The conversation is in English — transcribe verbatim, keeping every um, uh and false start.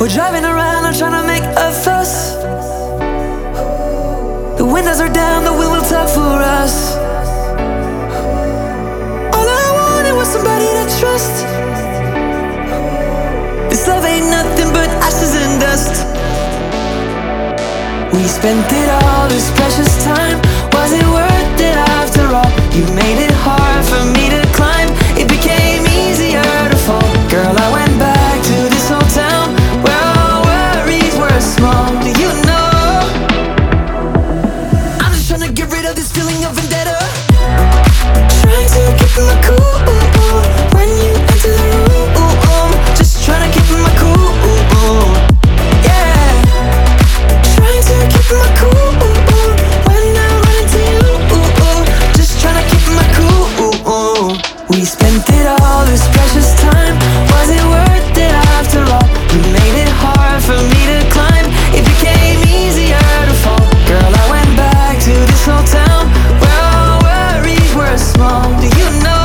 We're driving around, I'm trying to make a fuss. The windows are down, the wheel will talk for us. All I wanted was somebody to trust. This love ain't nothing but ashes and dust. We spent it all, this precious time. Was it worth it after all? You made it hard for me to climb. It became easier to fall. Girl, I went back to this old town where all worries were small. Do you know? I'm just trying to get rid of this feeling of vendetta. Trying to keep my cool when you enter the room. Just trying to keep my cool. Yeah. Trying to keep my cool when I run into you. Just trying to keep my cool. We spent it all, this precious time. Was it worth it after all? You made it hard for me to climb. It became easier to fall. Girl, I went back to this old town where all worries were small. Do you know?